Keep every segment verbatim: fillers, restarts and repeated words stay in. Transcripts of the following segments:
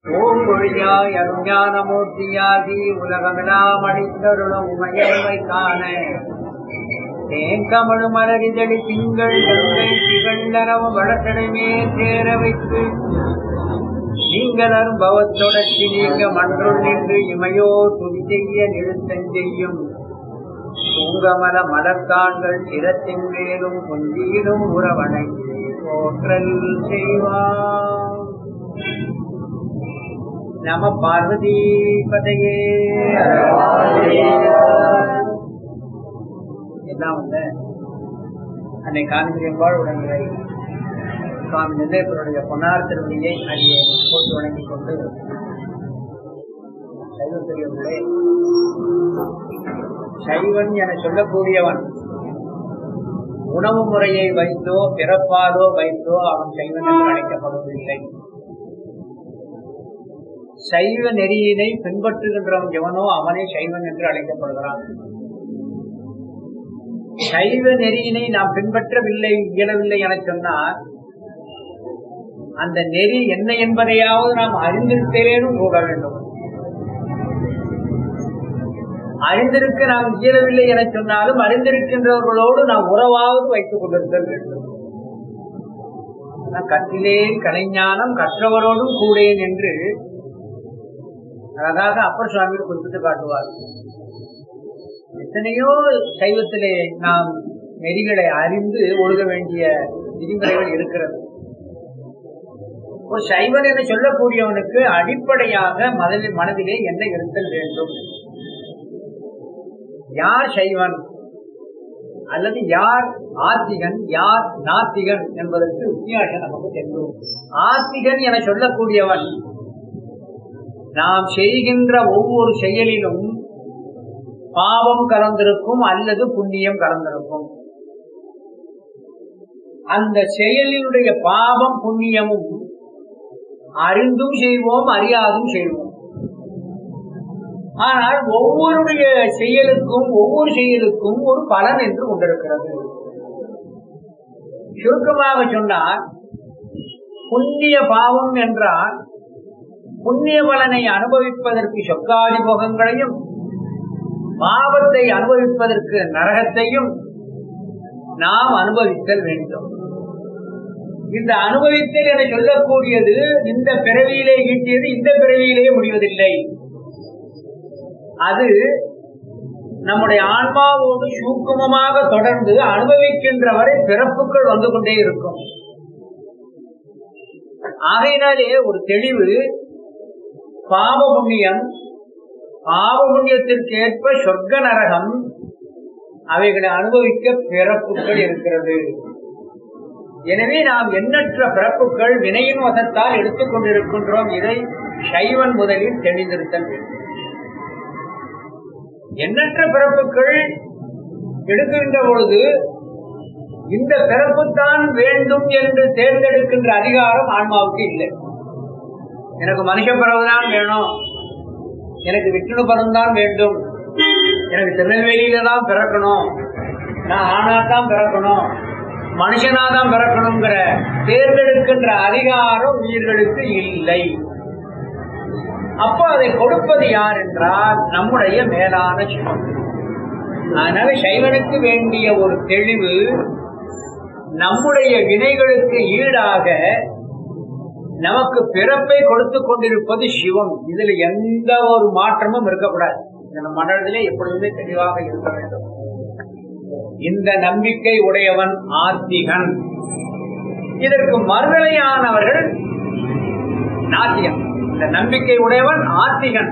ஓங்கொழியாய் அஞ்ஞானமூர்த்தியாகி உலகமெல்லாம் அடித்தருளும் உமையமை காண தேங்கமழு மலரிதழி திங்கள் கங்கை திகழ்ந்தரவு வளர்த்தடமே சேர வைத்து நீங்களரும் பவத்தொடர்ச்சி நீங்க மன்றுள் நின்று இமையோ துதி செய்ய நிறுத்தம் செய்யும் பூங்கமல மலர்கான்கள் சிரத்தின் மேலும் கொஞ்சியிலும் உறவனை போற்றல் செய்வார். நம பார்வதி பதையே. எல்லாம் வந்து அன்னை காந்தியம்பாள் உடனே சுவாமி நிலையப்பருடைய பொன்னார் திருவடியை அடியை போட்டு வணங்கிக் கொண்டு சைவத்திலே சைவன் என சொல்லக்கூடியவன் உணவு முறையை வைத்தோ பிறப்பாலோ வைத்தோ அவன் சைவன் என்று அழைக்கப்படுவதில்லை. சைவ நெறியினை பின்பற்றுகின்றவன் எவனோ அவனே சைவன் என்று அழைக்கப்படுகிறான். சைவ நெறியினை நாம் பின்பற்றவில்லை இயலவில்லை என சொன்னால் அந்த நெறி என்ன என்பதையாவது நாம் அறிந்திருத்தேனும் கூட வேண்டும். அறிந்திருக்க நாம் இயலவில்லை என சொன்னாலும் அறிந்திருக்கின்றவர்களோடு நாம் உறவாவது வைத்துக் கொண்டிருத்தல் வேண்டும். கற்றிலேன் கலைஞானம் கற்றவரோடும் கூடேன் என்று அழகாக அப்பர் சுவாமிகள் குறிப்பிட்டு காட்டுவார். எத்தனையோ சைவத்திலே நாம் நெறிகளை அறிந்து ஒழுக வேண்டிய விதிமுறைகள் இருக்கிறது. ஒரு சைவன் என சொல்லக்கூடியவனுக்கு அடிப்படையாக மனதில் மனதிலே என்ன இருத்தல் வேண்டும்? யார் சைவன் அல்லது யார் ஆத்திகன் யார் நாத்திகன் என்பதற்கு வித்தியாசம் நமக்கு தெரியும். ஆத்திகன் என சொல்லக்கூடியவன் நாம் செய்கின்ற ஒவ்வொரு செயலிலும் பாவம் கலந்திருக்கும் அல்லது புண்ணியம் கலந்திருக்கும். அந்த செயலினுடைய பாவம் புண்ணியமும் அறிந்தும் செய்வோம் அறியாதும் செய்வோம். ஆனால் ஒவ்வொருடைய செயலுக்கும் ஒவ்வொரு செயலுக்கும் ஒரு பலன் என்று கொண்டிருக்கிறது. சுருக்கமாக சொன்னால் புண்ணிய பாவம் என்றால் புண்ணிய பலனை அனுபவிப்பதற்கு சொக்காதி போகங்களையும் பாவத்தை அனுபவிப்பதற்கு நரகத்தையும் நாம் அனுபவித்தல் வேண்டும். இந்த அனுபவித்தல் என சொல்லக்கூடியது இந்த பிறவியிலே ஈட்டியது இந்த பிறவியிலே முடிவதில்லை. அது நம்முடைய ஆன்மாவோடு சூக்குமமாக தொடர்ந்து அனுபவிக்கின்ற வரை பிறப்புகள் வந்து கொண்டே இருக்கும். ஆகையினாலே ஒரு தெளிவு பாவ புண்ணியம் பாவ புண்ணியத்திற்கு ஏற்ப சொர்க்க நரகம் அவைகளை அனுபவிக்க பிறப்புகள் இருக்கிறது. எனவே நாம் எண்ணற்ற பிறப்புகள் வினையின் வசத்தால் எடுத்துக் கொண்டிருக்கின்றோம். இதை சைவன் முதலில் தெளிந்திருத்தல் வேண்டும். எண்ணற்ற பிறப்புகள் எடுக்கின்ற பொழுது இந்த பிறப்புத்தான் வேண்டும் என்று தேர்ந்தெடுக்கின்ற அதிகாரம் ஆன்மாவுக்கு இல்லை. எனக்கு மனுஷ பிறகுதான் வேணும், எனக்கு விஷ்ணு பதம்தான் வேண்டும், எனக்கு திருநெல்வேலியில தான் பிறக்கணும், நான் ஆனாத்தான் பிறக்கணும், மனுஷனாதான் பிறக்கணுங்கிற தேர்ந்தெடுக்கின்ற அதிகாரம் உயிர்களுக்கு இல்லை. அப்ப அதை கொடுப்பது யார் என்றால் நம்முடைய மேலான சிவம். அதனால சைவனுக்கு வேண்டிய ஒரு தெளிவு நம்முடைய வினைகளுக்கு ஈடாக நமக்கு பிறப்பை கொடுத்து கொண்டிருப்பது சிவம். இதுல எந்த ஒரு மாற்றமும் இருக்கக்கூடாது. இந்த மனதிலே எப்பொழுதுமே தெளிவாக இருக்க வேண்டும். இந்த நம்பிக்கை உடையவன் ஆத்திகன். இதற்கு மறுதலையானவர்கள் நாத்திகன். இந்த நம்பிக்கை உடையவன் ஆத்திகன்.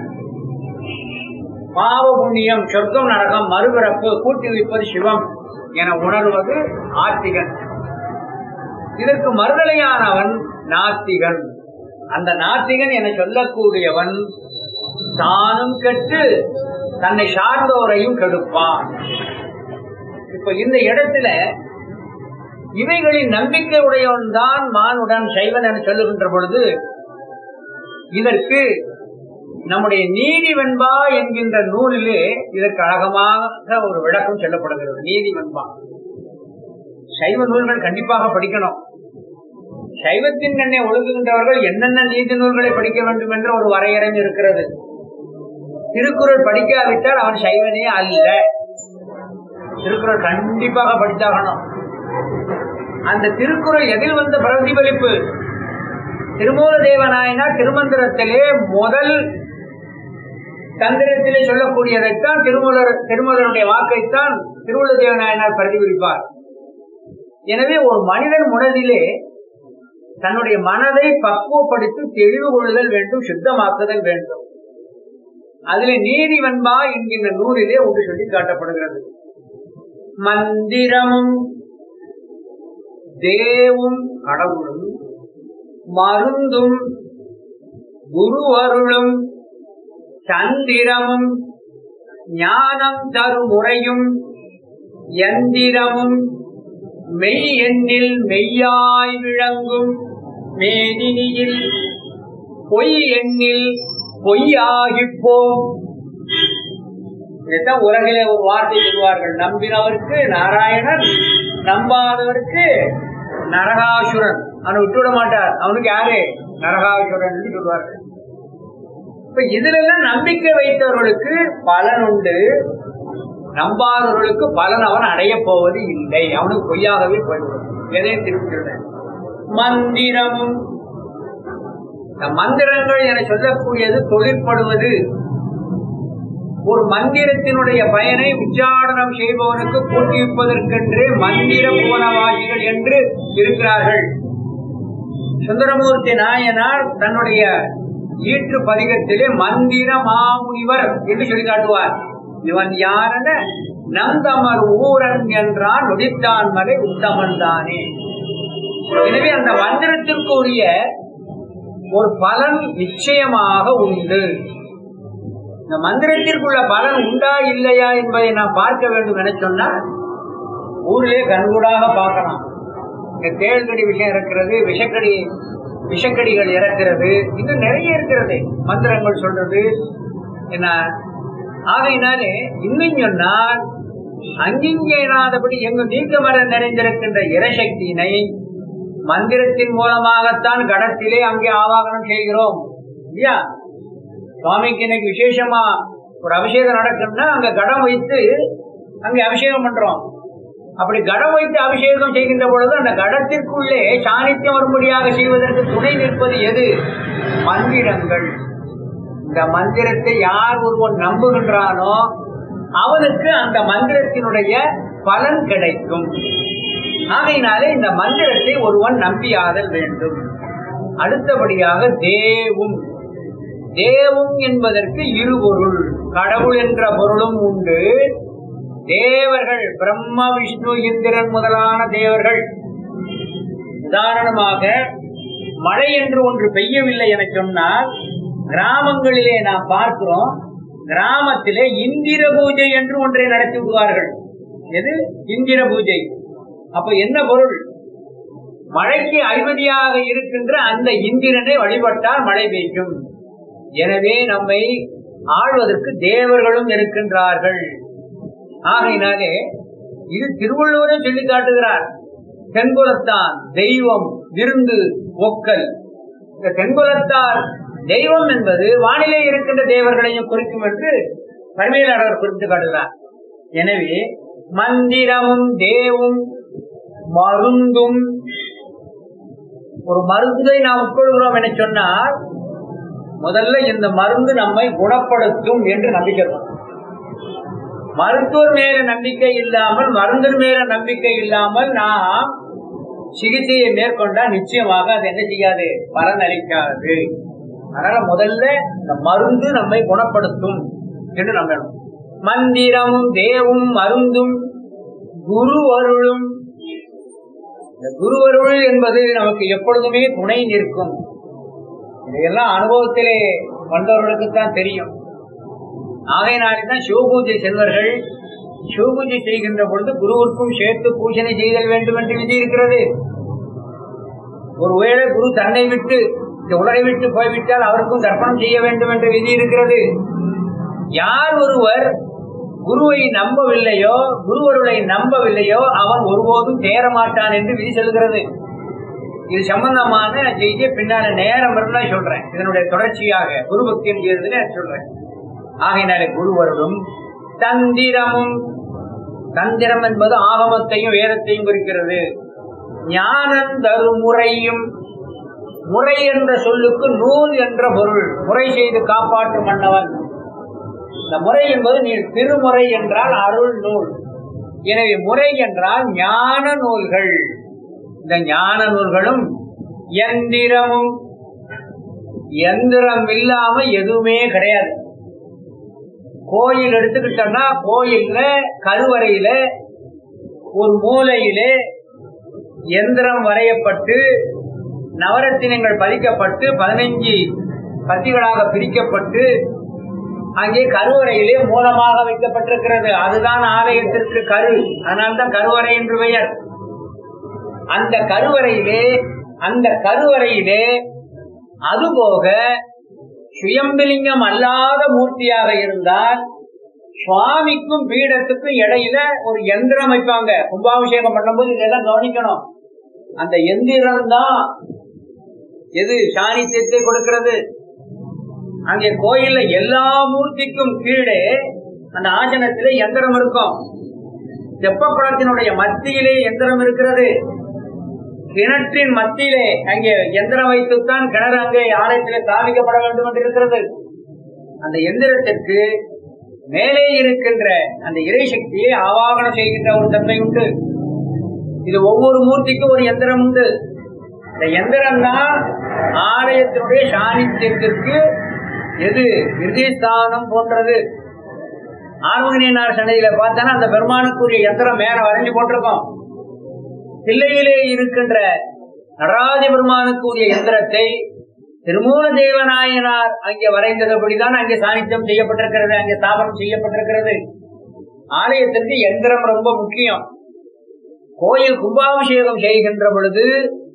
பாவ புண்ணியம் சொர்க்கம் நரகம் மறுபிறப்பு கூட்டி வைப்பது சிவம் என உணர்வது ஆத்திகன். இதற்கு மறுதலையானவன் நாத்திகன். அந்த நாத்திகன் என சொல்லக்கூடியவன் தானும் கெட்டு தன்னை சார்ந்தோரையும் கெடுப்பான். இப்ப இந்த இடத்துல இவைகளின் நம்பிக்கை உடையவன் தான் மானுடன் சைவன் என சொல்லுகின்ற பொழுது இதற்கு நம்முடைய நீதி வெண்பா என்கின்ற நூலிலே இதற்கு அழகமாக ஒரு விளக்கம் சொல்லப்படுகிறது. நீதி வெண்பா சைவ நூல்கள் கண்டிப்பாக படிக்கணும். சைவத்தின் கண்ணை ஒழுகுகின்றவர்கள் என்னென்ன நீதி நூல்களை படிக்க வேண்டும் என்ற ஒரு வரையறை இருக்கிறது. திருக்குறள் படிக்காவிட்டால் அவன் சைவனே அல்ல. திருக்குறள் கண்டிப்பாக படித்தாகணும். அந்த திருக்குறள் எதில் வந்த பிரதிபலிப்பு? திருமூல தேவநாயனார் திருமந்திரத்திலே முதல் தந்திரத்திலே சொல்லக்கூடியதைத்தான் திருமூலர் திருமூலருடைய வாக்கைத்தான் திருமூல தேவநாயனார் பிரதிபலிப்பார். எனவே ஒரு மனிதன் மனதிலே தன்னுடைய மனதை பக்குவப்படுத்தி தெளிவு கொள்ளுதல் வேண்டும், சுத்தமாக்குதல் வேண்டும். அதிலே நீதி வெண்பா என்கின்ற நூலிலே ஒன்று சொல்லி காட்டப்படுகிறது. மந்திரமும் தேவும் கடவுளும் மருந்தும் குருவருளும் சந்திரமும் ஞானம் தரும் முறையும் யந்திரமும் மெய் எண்ணில் மெய்யாய் விளங்கும் மேதினியில் பொய் எண்ணில் பொய்யாகிப்போம். இதைத்தான் உலகிலே ஒரு வார்த்தை சொல்வார்கள். நம்பினவருக்கு நாராயணன், நம்பாதவருக்கு நரகாசுரன். அவனை விட்டுவிட மாட்டார். அவனுக்கு யாரு? நரகாசுரன் என்று சொல்வார்கள். இப்ப இதுல எல்லாம் நம்பிக்கை வைத்தவர்களுக்கு பலன் உண்டு, நம்பாதவர்களுக்கு பலன் அவன் அடைய போவது இல்லை. அவனுக்கு பொய்யாகவே போய்விடும். எதையும் திருப்பி மந்திரமும் மந்திரங்கள் என சொல்லக்கூடியது தொழிற்படுவது. ஒரு மந்திரத்தினுடைய பயனை உச்சாரணம் செய்பவனுக்கு கூட்டியிருப்பதற்கென்றே மந்திர புவனவாசிகள் என்று இருக்கிறார்கள். சுந்தரமூர்த்தி நாயனார் தன்னுடைய ஈற்று பதிகத்திலே மந்திர மாமுனிவர் என்று சொல்லி காட்டுவார். இவன் யாரென நந்தமர் ஊரன் என்றான் நொடித்தான் மலை உத்தமன் தானே. எனவே அந்த மந்திரத்திற்குரிய ஒரு பலன் நிச்சயமாக உண்டு. இந்த மந்திரத்திற்குள்ள பலன் உண்டா இல்லையா என்பதை நாம் பார்க்க வேண்டும் என சொன்னால் ஊரிலே கண்கூடாக பார்க்கலாம். இந்த தேள்கடி விஷயம் இருக்கிறது, விஷக்கடி விஷக்கடிகள் இறக்கிறது, இன்னும் நிறைய இருக்கிறது மந்திரங்கள் சொல்றது என்ன. ஆகையினாலே இன்னும் சொன்னால் அங்கிங்கேனாதபடி எங்கு நீக்கமர நிறைந்திருக்கின்ற இறைசக்தியினை மந்திரத்தின் மூலமாகத்தான் கடத்திலே அங்கே ஆவாகனம் செய்கிறோம் இல்லையா. சுவாமிக்கு இன்னைக்கு விசேஷமா ஒரு அபிஷேகம் நடக்கும்னா அங்க கடம் வைத்து அங்கே அபிஷேகம் பண்றோம். அப்படி கடம் வைத்து அபிஷேகம் செய்கின்ற பொழுது அந்த கடத்திற்குள்ளே சாணித்தியம் வரும்படியாக செய்வதற்கு துணை நிற்பது எது? மந்திரங்கள். இந்த மந்திரத்தை யார் ஒருவன் நம்புகின்றானோ அவனுக்கு அந்த மந்திரத்தினுடைய பலன் கிடைக்கும். ஆகையினாலே இந்த மந்திரத்தை ஒருவன் நம்பியாதல் வேண்டும். அடுத்தபடியாக தேவும். தேவும் என்பதற்கு இரு பொருள். கடவுள் என்ற பொருளும் உண்டு. தேவர்கள் பிரம்ம விஷ்ணு இந்திரன் முதலான தேவர்கள். உதாரணமாக மழை என்று ஒன்று பெய்யவில்லை என சொன்னால் கிராமங்களிலே நாம் பார்க்கிறோம், கிராமத்திலே இந்திர பூஜை என்று ஒன்றை நடத்தி விடுவார்கள். எது? இந்திர பூஜை. அப்ப என்ன பொருள்? மழைக்கு அதிபதியாக இருக்கின்ற அந்த இந்திரனை வழிபட்டால் மழை பெய்யும். எனவே நம்மை ஆழ்வதற்கு தேவர்களும் இருக்கின்றார்கள். ஆகையினாலே இது திருவள்ளுவரே சொல்லி காட்டுகிறார். தென்குலத்தான் தெய்வம் விருந்து ஒக்கல். இந்த தென்குலத்தார் தெய்வம் என்பது வானிலை இருக்கின்ற தேவர்களையும் குறிக்கும் என்று பரிமையாளர் குறித்து காட்டுகிறார். எனவே மந்திரமும் தேவும் மருந்தும். ஒரு மருந்தை நாம் உட்கொள்கிறோம் என சொன்னால் முதல்ல இந்த மருந்து நம்மை குணப்படுத்தும் என்று நம்பிக்கை. மருத்துவர் மேல நம்பிக்கை இல்லாமல், மருந்தின் மேல நம்பிக்கை இல்லாமல் நாம் சிகிச்சையை மேற்கொண்டா நிச்சயமாக அது என்ன செய்யாது? பலன் அளிக்காது. அதனால முதல்ல இந்த மருந்து நம்மை குணப்படுத்தும் என்று நம்பணும். மந்திரமும் தேவும் மருந்தும் குரு அருளும். இந்த குரு அருள் என்பது நமக்கு எப்பொழுதுமே துணை நிற்கும். இதையெல்லாம் அனுபவத்திலே வந்தவர்களுக்குத்தான் தெரியும். ஆகையினால்தான் சிவபூஜை செல்வர்கள் சிவபூஜை செய்கின்ற பொழுது குருவிற்கும் சேர்த்து பூஜனை செய்தல் வேண்டும் என்று விதி இருக்கிறது. ஒருவேளை குரு தன்னை விட்டு இந்த உலகை விட்டு போய்விட்டால் அவருக்கும் தர்ப்பணம் செய்ய வேண்டும் என்ற விதி இருக்கிறது. யார் ஒருவர் குருவை நம்பவில்லையோ, குருவருளை நம்பவில்லையோ அவன் ஒருபோதும் சேர மாட்டான் என்று விதி சொல்கிறது. இது சம்பந்தமான செய்தியை பின்னால நேரம் இருந்தா சொல்றேன். இதனுடைய தொடர்ச்சியாக குரு பக்தி என்கிறதுல சொல்றேன். ஆகையினாலே குருவருடும் தந்திரமும், தந்திரம் என்பது ஆகமத்தையும் வேதத்தையும் குறிக்கிறது. ஞானம் தரும் முறையும், முறை என்ற சொல்லுக்கு நூல் என்ற பொருள். முறை செய்து காப்பாற்றும் மன்னவன். இந்த முறை என்பது நீ திருமுறை என்றால் அருள் நூல். எனவே முறை என்றால் ஞான நூல்கள். இந்த ஞான நூல்களும் எந்திரமும், எந்திரம் இல்லாம எதுவுமே கிடையாது. கோயில் எடுத்துக்கிட்டோம்னா கோயில்ல கருவறையில ஒரு மூலையிலே எந்திரம் வரையப்பட்டு நவரத்தினங்கள் பதிக்கப்பட்டு பதினைஞ்சு பத்திகளாக பிரிக்கப்பட்டு அங்கே கருவறையிலே மூலமாக வைக்கப்பட்டிருக்கிறது. அதுதான் ஆலயத்திற்கு கரு. அதனால்தான் கருவறை என்று பெயர். அந்த கருவறையிலே அந்த கருவறையிலே அதுபோக சுயம்பிலிங்கம் அல்லாத மூர்த்தியாக இருந்தால் சுவாமிக்கும் பீடத்துக்கும் இடையில ஒரு எந்திரம் வைப்பாங்க. கும்பாபிஷேகம் பண்ணும்போது இதெல்லாம் கவனிக்கணும். அந்த எந்திரம் தான் எது சாணித்தியத்தை கொடுக்கிறது. அங்கே கோயில்ல எல்லா மூர்த்திக்கும் கீழே அந்த ஆசனத்திலே எந்திரம் இருக்கும். தெப்பக்குளத்தினுடைய மத்தியிலே எந்திரம் இருக்கிறது. கிணற்றின் மத்தியிலே அங்கே எந்திரம் வைத்துத்தான் கிணறு அங்கே ஆலயத்திலே ஸ்தாபிக்கப்பட வேண்டும் என்று இருக்கிறது. அந்த எந்திரத்திற்கு மேலே இருக்கின்ற அந்த இறை சக்தியை ஆவாகனம் செய்கின்ற ஒரு தன்மை உண்டு. இது ஒவ்வொரு மூர்த்திக்கும் ஒரு எந்திரம் உண்டு. இந்த எந்திரம் தான் ஆலயத்தினுடைய சாநித்தியத்திற்கு எது விருதிஸ்தானம் போன்றது. ஆர்வகனியனார் சண்டையில பார்த்தானா அந்த பெருமானுக்குரிய எந்திரம் மேல வரைஞ்சு போட்டிருக்கோம். பிள்ளையிலே இருக்கின்ற நடராஜ பெருமானுக்குரிய எந்திரத்தை திருமூல தேவநாயனார் அங்கே வரைந்ததுபடிதான் அங்கே சாநித்தியம் செய்யப்பட்டிருக்கிறது, அங்கே ஸ்தாபனம் செய்யப்பட்டிருக்கிறது. ஆலயத்திற்கு எந்திரம் ரொம்ப முக்கியம். கோயில் கும்பாபிஷேகம் செய்கின்ற பொழுது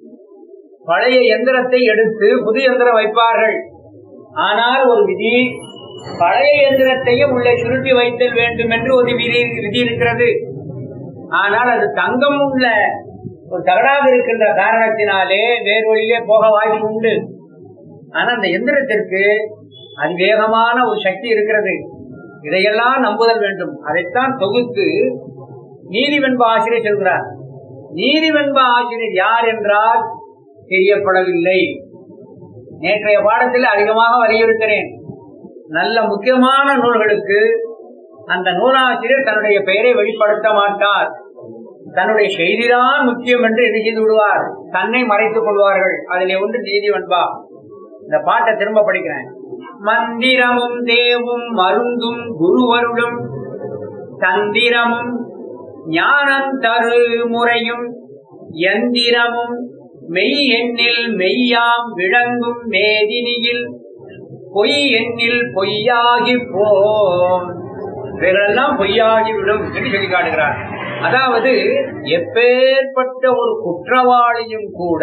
பழைய எந்திரத்தை எடுத்து புது எந்திரம் வைப்பார்கள். ஆனால் ஒரு விதி, பழைய எந்திரத்தையும் உள்ளே சுருட்டி வைத்தல் வேண்டும் என்று ஒரு விதி விதி இருக்கிறது. ஆனால் அது தங்கம் உள்ள ஒரு தகடாக இருக்கின்ற காரணத்தினாலே வேறு வழியிலே போக வாய்ப்பு உண்டு. ஆனா அந்த எந்திரத்திற்கு அதிவேகமான ஒரு சக்தி இருக்கிறது. இதையெல்லாம் நம்புதல் வேண்டும். அதைத்தான் தொகுத்து நீதிவெண்ப ஆசிரியர் சொல்கிறார். நீதிவெண்ப ஆசிரியர் யார் என்றால் தெரியப்படவில்லை. நேற்றைய பாடத்தில் அதிகமாக வலியுறுத்தினேன். நல்ல முக்கியமான நூல்களுக்கு அந்த நூலாசிரியர் தன்னுடைய பெயரை வெளிப்படுத்த மாட்டார். தன்னுடைய செய்திதான் முக்கியம் என்று என்ன செய்து விடுவார், தன்னை மறைத்துக் கொள்வார்கள். அதிலே ஒன்று நீதிவெண்பா. இந்த பாட்டை திரும்ப படிக்கிறேன். மந்திரமும் தேவும் மருந்தும் குருவருளும் தந்திரமும் ஞானம் தரு முறையும் எந்திரமும் மெய் எண்ணில் மெய்யாம் விளங்கும் மேதினியில் பொய் எண்ணில் பொய்யாகி போம், இவைகளெல்லாம் பொய்யாகிவிடும் என்று சொல்லி காட்டுகிறார். அதாவது எப்பேற்பட்ட ஒரு குற்றவாளியும் கூட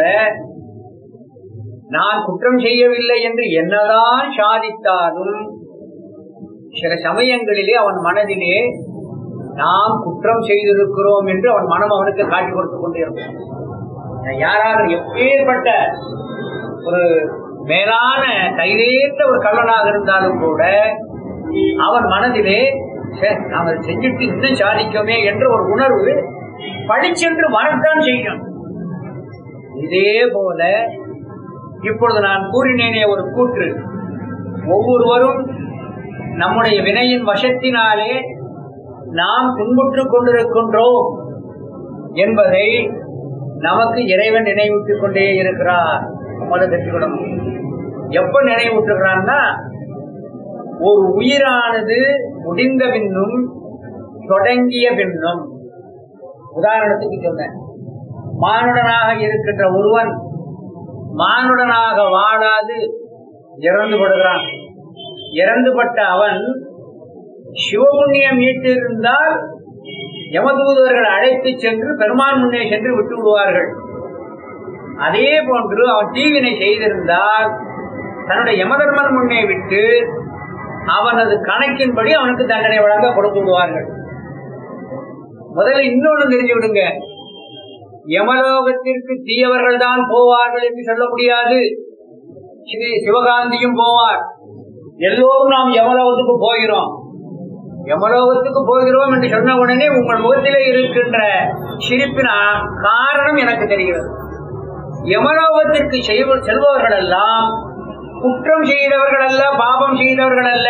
நான் குற்றம் செய்யவில்லை என்று என்னதான் சாதித்தாலும் சில சமயங்களிலே அவன் மனதிலே நாம் குற்றம் செய்திருக்கிறோம் என்று அவன் மனம் அவனுக்கு காட்டி கொடுத்துக் கொண்டே இருக்கும். யாராவது எப்பேற்பட்ட ஒரு மேலான கைதேர்ந்த ஒரு கள்ளனாக இருந்தாலும் கூட அவன் மனதிலே நாம் செஞ்சுட்டு இன்னும் சாதிக்கோமே என்ற ஒரு உணர்வு பழிச்சென்று வரத்தான் செய்யும். இதே போல இப்பொழுது நான் கூறினேனே ஒரு கூற்று, ஒவ்வொருவரும் நம்முடைய வினையின் வசத்தினாலே நாம் துன்புற்றுக் கொண்டிருக்கின்றோம் என்பதை நமக்கு இறைவன் நினைவூட்டிக் கொண்டே இருக்கிறார். தெரிஞ்சுக்கணும். எப்ப நினைவூட்டுகிறான்னா, ஒரு உயிரானது முடிந்த பின்னும் தொடங்கிய பின்னும். உதாரணத்துக்கு சொன்னேன், மானுடனாக இருக்கின்ற ஒருவன் மானுடனாக வாழாது இறந்து படுகிறான். இறந்துபட்ட அவன் சிவபுண்ணியம் ஈட்டிருந்தால் யமதூதர்கள் அழைத்து சென்று பெருமான் முன்னே சென்று விட்டு விடுவார்கள். அதே போன்று அவன் தீவினை செய்திருந்தால் தன்னுடைய யமதர்மன் முன்னே விட்டு அவனது கணக்கின்படி அவனுக்கு தண்டனை வழங்க கொடுத்து விடுவார்கள். முதல்ல இன்னொன்னு தெரிஞ்சு விடுங்க, யமலோகத்திற்கு தீயவர்கள் தான் போவார்கள் என்று சொல்ல முடியாது. ஸ்ரீ சிவகாந்தியும் போவார். எல்லோரும் நாம் யமலோகத்துக்கு போகிறோம். யமலோகத்துக்கு போகிறோம் என்று சொன்ன உடனே உங்கள் முகத்திலே இருக்கின்ற சிரிப்பின காரணம் எனக்கு தெரிகிறது. யமலோகத்திற்கு செல்பவர்கள் எல்லாம் குற்றம் செய்தவர்கள் அல்ல, பாபம் செய்தவர்கள் அல்ல,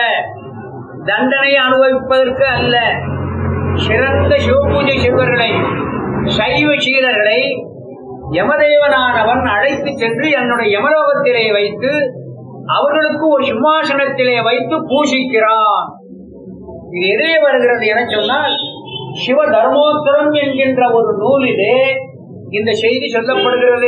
தண்டனை அனுபவிப்பதற்கு அல்ல. சிறந்த சிவபூஜை செய்வர்களை, சைவ சீடர்களை யமதேவனானவன் அழைத்து சென்று என்னுடைய யமலோகத்திலே வைத்து அவர்களுக்கு ஒரு சிம்மாசனத்திலே வைத்து பூசிக்கிறான். இது எதிரே வருகிறது என சொன்னால், சிவ தர்மோத்தரம் என்கின்ற ஒரு நூலிலே இந்த செய்தி சொல்லப்படுகிறது.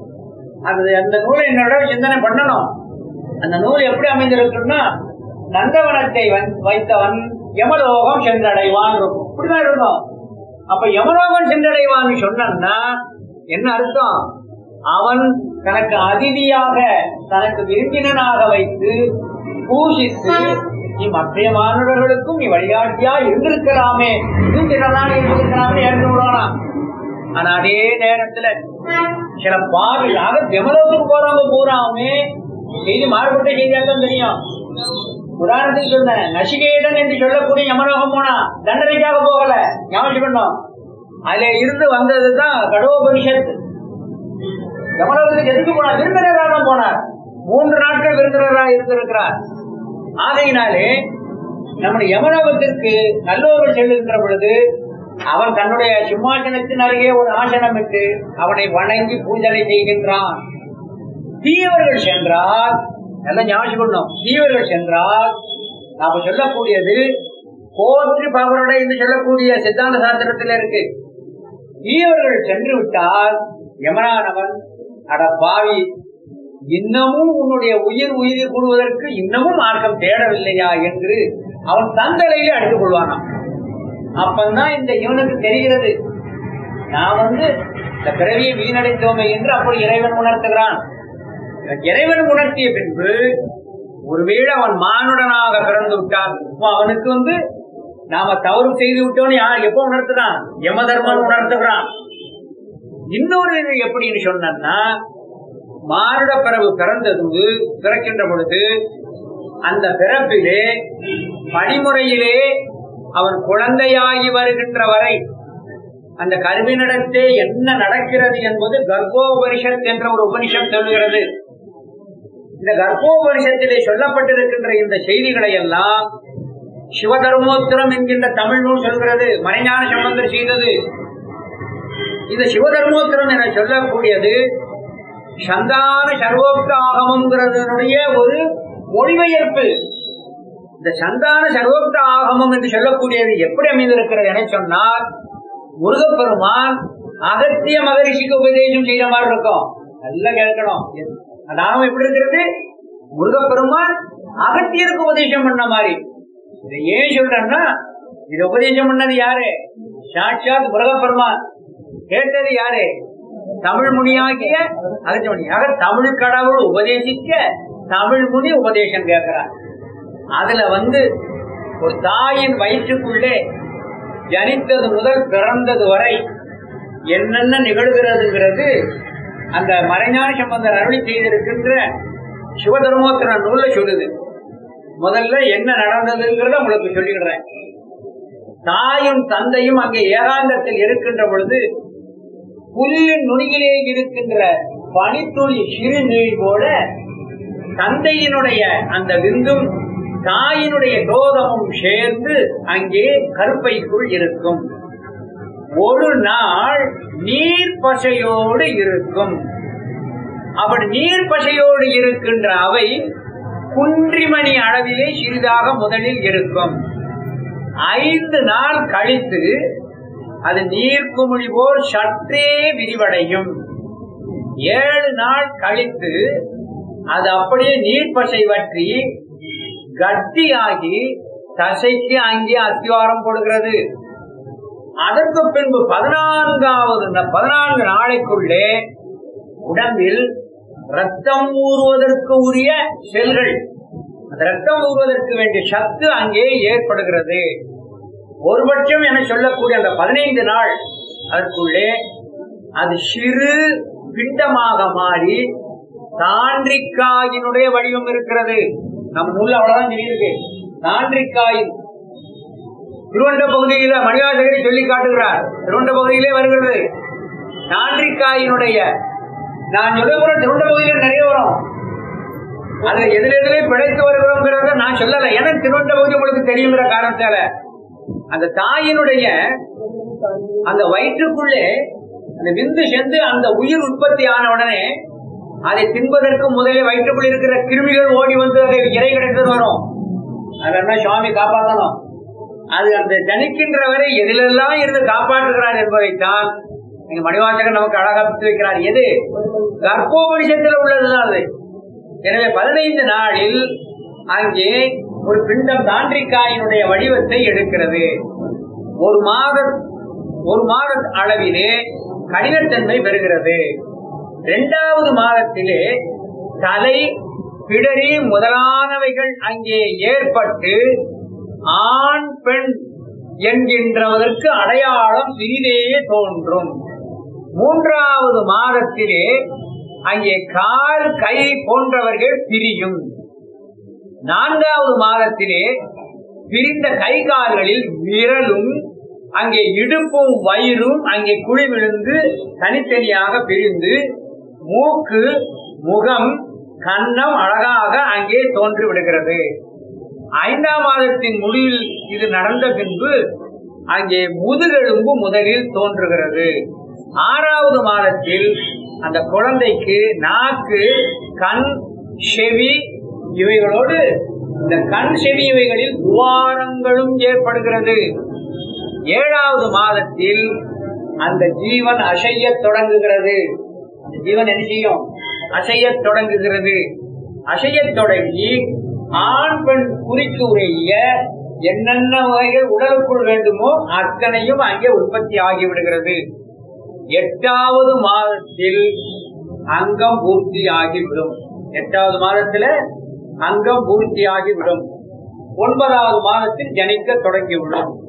அது அந்த நூலை என்னோட சிந்தனை பண்ணணும். அந்த நூல் எப்படி அமைந்திருக்குன்னா, நந்தவனத்தை வைத்தவன் யமலோகம் சென்றடைவான் இருக்கும். இப்படிதான் இருக்கும். அப்ப யமலோகம் சென்றடைவான்னு சொன்னா என்ன அர்த்தம்? அவன் தனக்கு அதிதியாக, தனக்கு விரும்பினனாக வைத்து பூசித்து, நீ மற்ற மாணவர்களுக்கும் நீ வழிகாட்டியா இருந்திருக்கலாமே, இன்னும் சிலதான் இருந்திருக்கலாமே என்று விடுவானா. ஆனா அதே நேரத்துல சில பாவியாக யமலோகத்துக்கு போறவங்க பூராமே செய்தி மாறுபட்ட செய்தியாத்தான் தெரியும். உதாரணத்துக்கு சொன்ன நசிகேதன் என்று சொல்லக்கூடிய யமலோகம் போனா தண்டனைக்காக போகல, ஞாபகம் பண்ணோம். அதுல இருந்து வந்ததுதான் கடோபனிஷத்து. யமலோகத்துக்கு எதுக்கு போனார்? விருந்தினராக போனார். மூன்று நாட்கள் விருந்தினராக இருந்திருக்கிறார். ஆகையினாலே நம்முடைய யமலோகத்திற்கு நல்லோர்கள் செல்லுகின்ற பொழுது அவன் தன்னுடைய சிம்மாசனத்தின் அருகே ஒரு ஆசனம் விட்டு அவனை வணங்கி பூஜனை செய்கின்றான். தீயவர்கள் சென்றால் நல்லா ஞாபகம் பண்ணணும். தீயவர்கள் சென்றால் நாம சொல்லக்கூடியது போற்றி பகவருடைய என்று சொல்லக்கூடிய சித்தாந்த சாஸ்திரத்தில் இருக்கு. தீயவர்கள் சென்று விட்டால் யமனானவன், அட பாவி, இன்னமும் உன்னுடைய உயிர் உயிர் கூடுவதற்கு இன்னமும் மார்க்கம் தேடவில்லையா என்று அவன் தந்தலையில அடித்துக் கொள்வானாம். அப்பந்தான் இந்த இவனுக்கு தெரிகிறது, நான் வந்து இந்த பிறவியை வீணடைத்தோமே என்று அப்படி இறைவன் உணர்த்துகிறான். இறைவன் உணர்த்திய பின்பு ஒருவேளை அவன் மானுடனாக பிறந்து விட்டான், அவனுக்கு வந்து நாம தவறு செய்து விட்டோன்னு யார் எப்ப உணர்த்துறான்? யம தர்மன் உணர்த்துகிறான். இன்னொரு எப்படின்னு சொன்னா, மானுட பிறகு பிறந்தது பிறக்கின்ற பொழுது அந்த பிறப்பிலே படிமுறையிலே அவன் குழந்தையாகி வருகின்ற வரை அந்த கருவினிடத்தே என்ன நடக்கிறது என்பது கர்ப்போபனிஷத் என்ற ஒரு உபனிஷத் சொல்லுகிறது. இந்த கர்ப்போபனிஷத்திலே சொல்லப்பட்டிருக்கின்ற இந்த செய்திகளை எல்லாம் சிவதர்மோத்திரம் என்கின்ற தமிழ் நூல் சொல்கிறது. மறைஞான சம்பந்தர் செய்தது. இந்த சிவதர்மோத்திரம் என சொல்லக்கூடியது சந்தான சர்வோக்த ஆகமம்ங்கிறதனுடைய ஒரு மொழிபெயர்ப்பு. இந்த சந்தான சர்வோக்த ஆகமம் என்று சொல்லக்கூடியது எப்படி அமைந்திருக்கிறது என சொன்னால், முருகப்பெருமான் அகத்திய மகரிஷிக்கு உபதேசம் செய்த மாதிரி இருக்கும். நல்லா கேட்கணும். அதாவது எப்படி இருக்கிறது? முருகப்பெருமான் அகத்தியருக்கு உபதேசம் பண்ண மாதிரி. இதை ஏன் சொல்றேன்னா, இதை உபதேசம் பண்ணது யாரு? சாட்சாத் முருகப்பெருமான். கேட்டது யாரு? தமிழ் முனியாகிய அகத்தியமணியாக தமிழ் கடவுள் உபதேசிக்க தமிழ் முனி உபதேசம் கேட்கிறார். அதுல வந்து ஒரு தாயின் வயிற்றுக்குள்ளே ஜனித்தது முதல் பிறந்தது வரை என்னென்ன நிகழ்கிறதுங்கிறது அந்த மறைஞான சம்பந்தர் அருளி செய்திருக்கின்ற சிவதர்மோத்திர நூல்ல சொல்லுது. முதல்ல என்ன நடந்ததுங்கிறத உங்களுக்கு சொல்லிடுறேன். தாயும் தந்தையும் அங்கே ஏகாந்தத்தில் இருக்கின்ற பொழுது புல்லின் நுனியிலே இருக்கின்ற பனித்துளி சிறு நீர் போல தந்தையினுடைய அந்த விந்தும் தாயினுடைய தோதமும் சேர்ந்து அங்கே கருப்பைக்குள் இருக்கும். ஒரு நாள் நீர் பசையோடு இருக்கும். அப்படி நீர் பசையோடு இருக்கின்ற அவை குன்றிமணி அளவிலே சிறிதாக முதலில் இருக்கும். ஐந்து நாள் கழித்து அது நீர்க்குமிழி போல் சற்றே விரிவடையும். ஏழு நாள் கழித்து அது அப்படியே நீர்ப்பசை வற்றி கட்டியாகி தசைக்கு அங்கே அஸ்திவாரம் கொடுக்கிறது. அதற்கு பின்பு பதினான்காவது பதினான்கு நாளைக்குள்ளே உடம்பில் ரத்தம் ஊறுவதற்கு உரிய செல்கள், அந்த ரத்தம் ஊறுவதற்கு வேண்டிய சத்து அங்கே ஏற்படுகிறது. ஒருபட்சம் என சொல்லக்கூடிய அந்த பதினைந்து நாள் அதற்குள்ளே அது சிறு பிண்டமாக மாறி தாண்டிக்காயினுடைய வடிவம் இருக்கிறது. நம்ம நூல்ல அவ்வளவுதான் தெரியுது. தாண்டிக்காயின் திருவண்ட பகுதியில மணிவாசகரை சொல்லி காட்டுகிறார். திருவண்ட பகுதியிலே வருகிறது தாண்டிக்காயினுடைய. நான் சொல்ல திருவண்ட பகுதியில நிறைய வரும். அதுல எதிர எதிரே பிழைத்து வருகிறோங்கிறத நான் சொல்லல. ஏன்னா திருவண்ட பகுதி உங்களுக்கு தெரியுங்கிற காரணத்தால அந்த தாயினுடைய அந்த வயிற்றுக்குள்ளே அந்த விந்து சென்று அந்த உயிர் உற்பத்தி ஆன உடனே அதை தின்பதற்கு முதலில் வயிற்றுக்குள் இருக்கிற கிருமிகள் ஓடி வந்து அதை இறை கிடைத்தது வரும். அதெல்லாம் சுவாமி காப்பாற்றணும். அது அந்த ஜனிக்கின்ற வரை எதிலெல்லாம் இருந்து காப்பாற்றுகிறார் என்பதைத்தான் எங்க மணிவாசகர் நமக்கு அழகா பிடித்து வைக்கிறார். எது கர்ப்போபனிஷத்துல உள்ளதுதான் அது. எனவே பதினைந்து நாளில் அங்கே ஒரு பிண்டம் தாண்டிக்காயினுடைய வடிவத்தை எடுக்கிறது. ஒரு மாத ஒரு மாத அளவிலே கடினத்தன்மை பெறுகிறது. இரண்டாவது மாதத்திலே தலை பிடரி முதலானவைகள் அங்கே ஏற்பட்டு ஆண் பெண் என்கின்றவதற்கு அடையாளம் சிறிதே தோன்றும். மூன்றாவது மாதத்திலே அங்கே கால் கை போன்றவர்கள் பிரியும். நான்காவது மாதத்திலே பிரிந்த கை கால்களில் விரலும் அங்கே இடுப்பும் வயிறும் அங்கே குழி விழுந்து தனித்தனியாக பிரிந்து மூக்கு முகம் கன்னம் அழகாக அங்கே தோன்றி விடுகிறது. ஐந்தாம் மாதத்தின் முடிவில் இது நடந்த பின்பு அங்கே முதுகெலும்பு முதலில் தோன்றுகிறது. ஆறாவது மாதத்தில் அந்த குழந்தைக்கு நாக்கு கண் செவி இவைகளோடு இந்த கண் செவி இவைகளில் துவாரங்களும் ஏற்படுகிறது. ஏழாவது மாதத்தில் அந்த ஜீவன் அசைய தொடங்குகிறது. அந்த ஜீவன் என்ன செய்யும்? அசைய தொடங்குகிறது. அசைய தொடங்கி ஆண் பெண் குறிக்கு உரிய என்னென்ன வகைகள் உடலுக்குள் வேண்டுமோ அத்தனையும் அங்கே உற்பத்தி ஆகிவிடுகிறது. எட்டாவது மாதத்தில் அங்கம் பூர்த்தி ஆகிவிடும். எட்டாவது மாதத்துல அங்கம் பூர்த்தி ஆகிவிடும். ஒன்பதாவது மாதத்தில் ஜனிக்க தொடங்கிவிடும்.